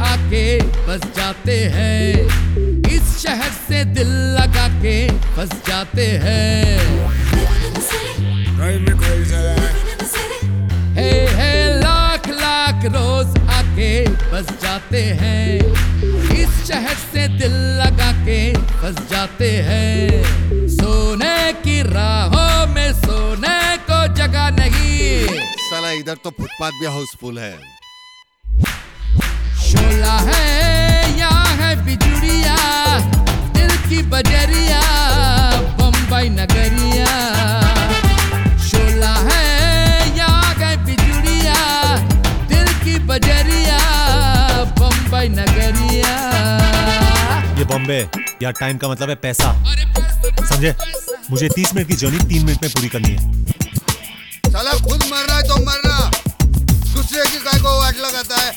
आके बस जाते हैं, इस शहर से दिल लगा के बस जाते हैं। हे लाख लाख रोज आके बस जाते हैं, इस शहर से दिल लगा के बस जाते हैं। सोने की राहों में सोने को जगह नहीं, साला इधर तो फुटपाथ भी हाउसफुल है। शोला है यहाँ है बिजुरिया, दिल की बजरिया बम्बई नगरिया। शोला है यहाँ है बिजुरिया, दिल की बजरिया बम्बई नगरिया। ये बॉम्बे यार, टाइम का मतलब है पैसा, समझे? मुझे 30 मिनट की जर्नी 3 मिनट में पूरी करनी है। साला खुद मर रहा है तो मरना, दूसरे की काय को वाट लगाता है।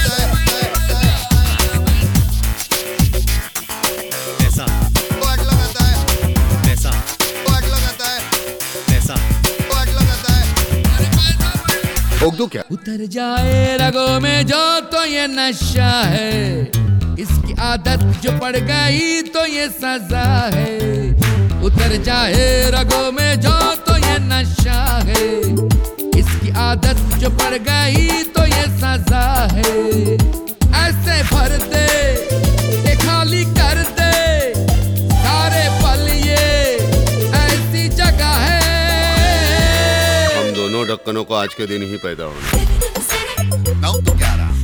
पैसा वाट लगाता है, पैसा वाट लगाता है, पैसा वाट लगाता है। ठोक दूं क्या? उतर जाए रगों में जो तो ये नशा है, इसकी आदत जो पड़ गई तो ये सजा है। उतर जाए रगों में जो तो ये नशा है, इसकी आदत जो पड़ गई तो ये सजा है। ऐसे भर दे ये खाली कर दे सारे पल, ये ऐसी जगह है। हम दोनों ढक्कनों को आज के दिन ही पैदा होना। तो क्या रहा?